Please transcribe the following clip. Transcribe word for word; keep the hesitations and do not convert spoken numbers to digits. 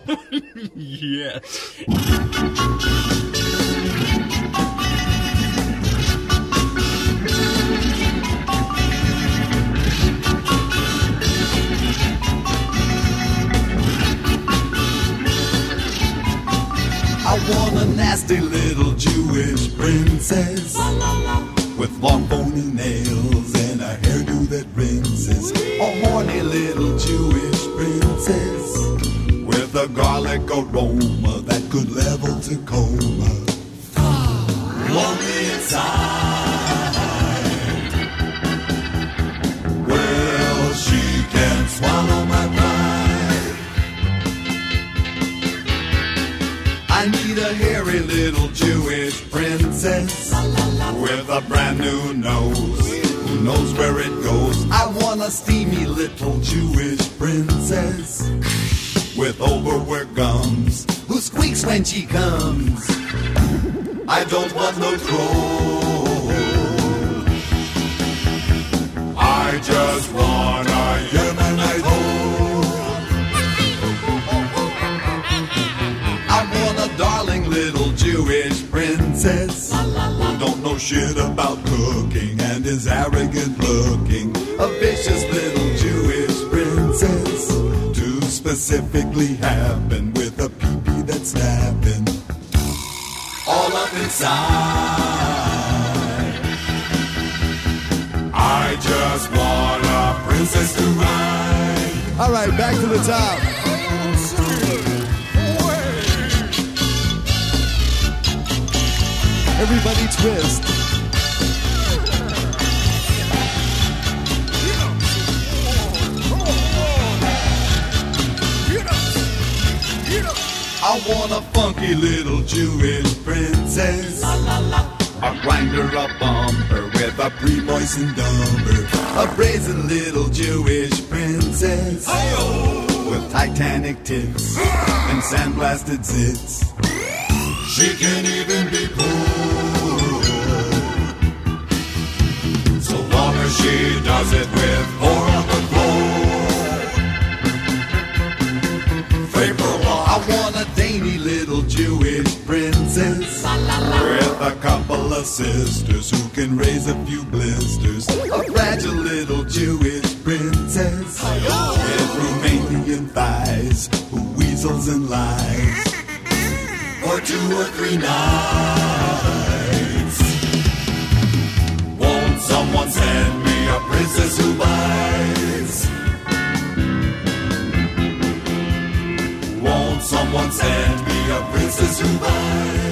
Yes. I want a nasty little Jewish princess with long bony nails and a hairdo that rinses. A horny little Jewish princess with a garlic aroma that could level Tacoma. Lonely inside. Well, she can swallow my pride. I need a hairy little Jewish princess with a brand new nose, who knows where it goes. I want a steamy little Jewish princess with overworked gums, who squeaks when she comes. I don't want no troll, I just want a Yemenite hole. I want a darling little Jewish princess who don't know shit about cooking and is arrogant looking. A vicious little Jewish princess to specifically happen with a pee-pee that's snapping all up inside. I just want a princess to ride. All right, back to the top. Everybody twist. I want a funky little Jewish princess, la, la, la. A grinder, a bumper with a pre-moistened dumper. A brazen little Jewish princess, Hi-yo. With Titanic tits and sandblasted zits. She can even be cool, so long as she does it with four on the floor. I want a dainty little Jewish princess la, la, la. With a couple of sisters who can raise a few blisters. A fragile little Jewish princess Hi-yo. With Romanian thighs who weasels and lies for two or three nights. Won't someone send me a princess who bites? Won't someone send me a princess who bites?